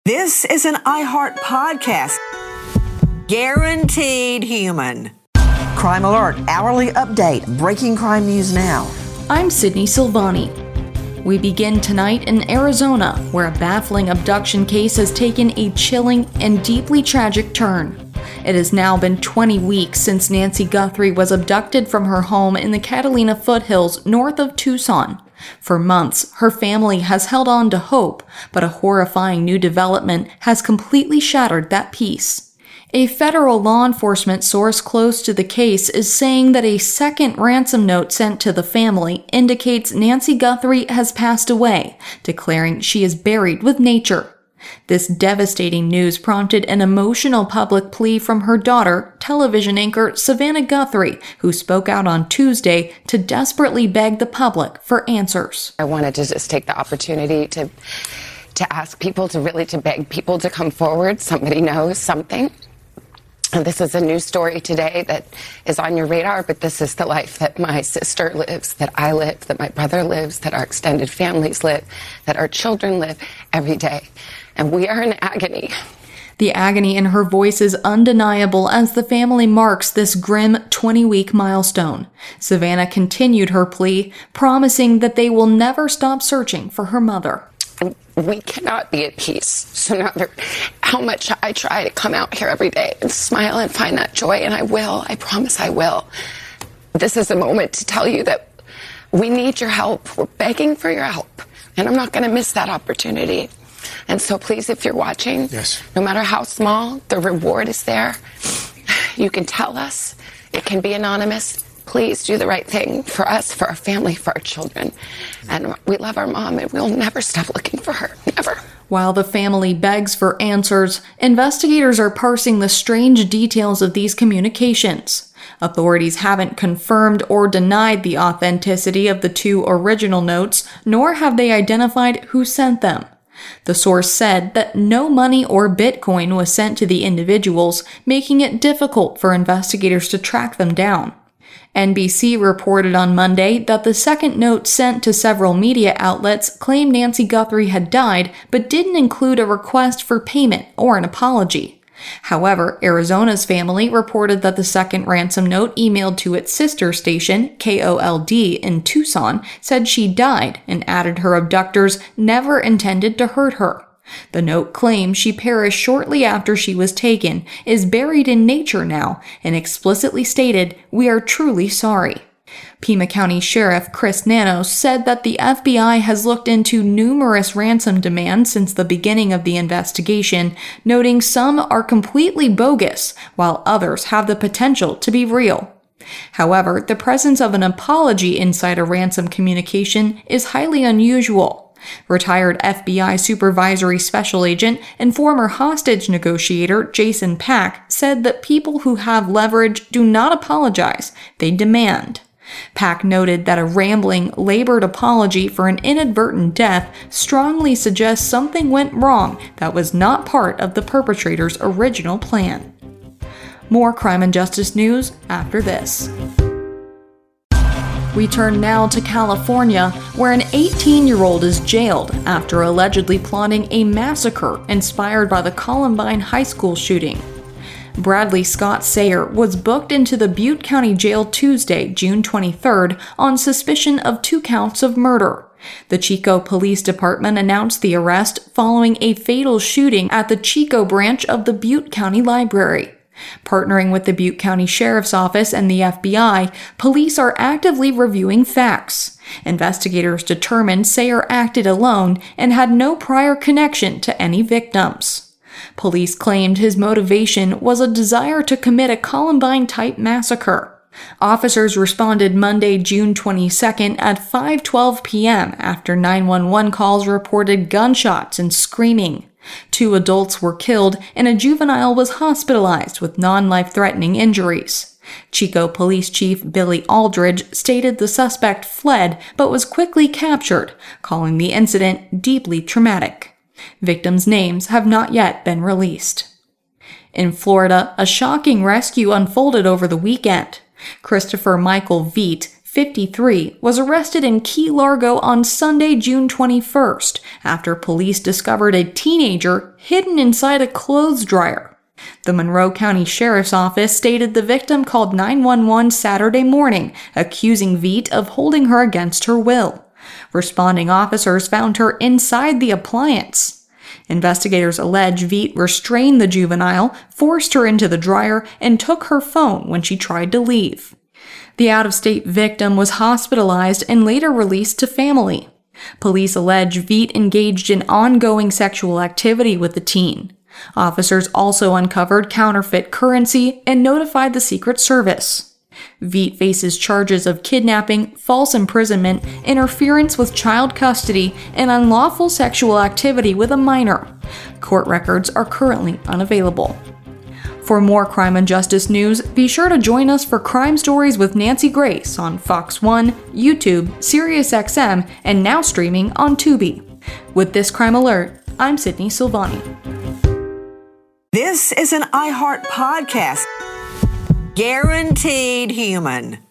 This is an iHeart podcast. Guaranteed human. Crime Alert, hourly update, breaking crime news now. I'm Sydney Silvani. We begin tonight in Arizona, where a baffling abduction case has taken a chilling and deeply tragic turn. It has now been 20 weeks since Nancy Guthrie was abducted from her home in the Catalina foothills north of Tucson. For months, her family has held on to hope, but a horrifying new development has completely shattered that peace. A federal law enforcement source close to the case is saying that a second ransom note sent to the family indicates Nancy Guthrie has passed away, declaring she is buried with nature. This devastating news prompted an emotional public plea from her daughter, television anchor Savannah Guthrie, who spoke out on Tuesday to desperately beg the public for answers. I wanted to just take the opportunity to ask people, to beg people to come forward. Somebody knows something. And this is a news story today that is on your radar, but this is the life that my sister lives, that I live, that my brother lives, that our extended families live, that our children live every day. And we are in agony. The agony in her voice is undeniable as the family marks this grim 20-week milestone. Savannah continued her plea, promising that they will never stop searching for her mother. We cannot be at peace. So no matter how much I try to come out here every day and smile and find that joy, and I will, I promise I will. This is a moment to tell you that we need your help. We're begging for your help. And I'm not going to miss that opportunity. And so please, if you're watching, yes, no matter how small, the reward is there. You can tell us. It can be anonymous. Please do the right thing for us, for our family, for our children. And we love our mom, and we'll never stop looking for her. Never. While the family begs for answers, investigators are parsing the strange details of these communications. Authorities haven't confirmed or denied the authenticity of the two original notes, nor have they identified who sent them. The source said that no money or Bitcoin was sent to the individuals, making it difficult for investigators to track them down. NBC reported on Monday that the second note sent to several media outlets claimed Nancy Guthrie had died, but didn't include a request for payment or an apology. However, Arizona's family reported that the second ransom note emailed to its sister station, KOLD, in Tucson, said she died and added her abductors never intended to hurt her. The note claims she perished shortly after she was taken, is buried in nature now, and explicitly stated, "We are truly sorry." Pima County Sheriff Chris Nanos said that the FBI has looked into numerous ransom demands since the beginning of the investigation, noting some are completely bogus, while others have the potential to be real. However, the presence of an apology inside a ransom communication is highly unusual. Retired FBI Supervisory Special Agent and former hostage negotiator Jason Pack said that people who have leverage do not apologize, they demand. Pack noted that a rambling, labored apology for an inadvertent death strongly suggests something went wrong that was not part of the perpetrator's original plan. More crime and justice news after this. We turn now to California, where an 18-year-old is jailed after allegedly plotting a massacre inspired by the Columbine High School shooting. Bradley Scott Sayer was booked into the Butte County Jail Tuesday, June 23rd, on suspicion of 2 counts of murder. The Chico Police Department announced the arrest following a fatal shooting at the Chico branch of the Butte County Library. Partnering with the Butte County Sheriff's Office and the FBI, police are actively reviewing facts. Investigators determined Sayer acted alone and had no prior connection to any victims. Police claimed his motivation was a desire to commit a Columbine-type massacre. Officers responded Monday, June 22nd at 5:12 p.m. after 911 calls reported gunshots and screaming. 2 adults were killed and a juvenile was hospitalized with non-life-threatening injuries. Chico Police Chief Billy Aldridge stated the suspect fled but was quickly captured, calling the incident deeply traumatic. Victims' names have not yet been released. In Florida, a shocking rescue unfolded over the weekend. Christopher Michael Veet, 53, was arrested in Key Largo on Sunday, June 21st, after police discovered a teenager hidden inside a clothes dryer. The Monroe County Sheriff's Office stated the victim called 911 Saturday morning, accusing Veet of holding her against her will. Responding officers found her inside the appliance. Investigators allege Veet restrained the juvenile, forced her into the dryer, and took her phone when she tried to leave. The out-of-state victim was hospitalized and later released to family. Police allege Veet engaged in ongoing sexual activity with the teen. Officers also uncovered counterfeit currency and notified the Secret Service. Veet faces charges of kidnapping, false imprisonment, interference with child custody, and unlawful sexual activity with a minor. Court records are currently unavailable. For more crime and justice news, be sure to join us for Crime Stories with Nancy Grace on Fox 1, YouTube, SiriusXM, and now streaming on Tubi. With this crime alert, I'm Sydney Silvani. This is an iHeart podcast. Guaranteed human.